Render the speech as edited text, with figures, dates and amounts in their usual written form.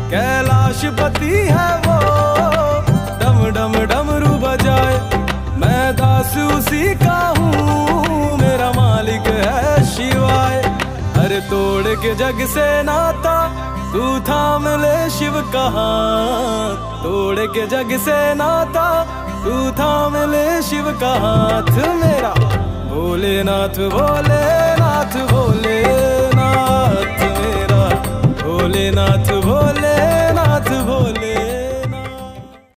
कैलाशपति है वो, डम डम डमरू बजाए। मैं दास उसी का हूँ, मेरा मालिक है शिवाय। अरे तोड़ के जग से नाता, तू थाम ले शिव का हाथ। तोड़ के जग से नाता, तू थाम ले शिव का हाथ मेरा। भोलेनाथ भोलेनाथ भोलेनाथ मेरा, भोलेनाथ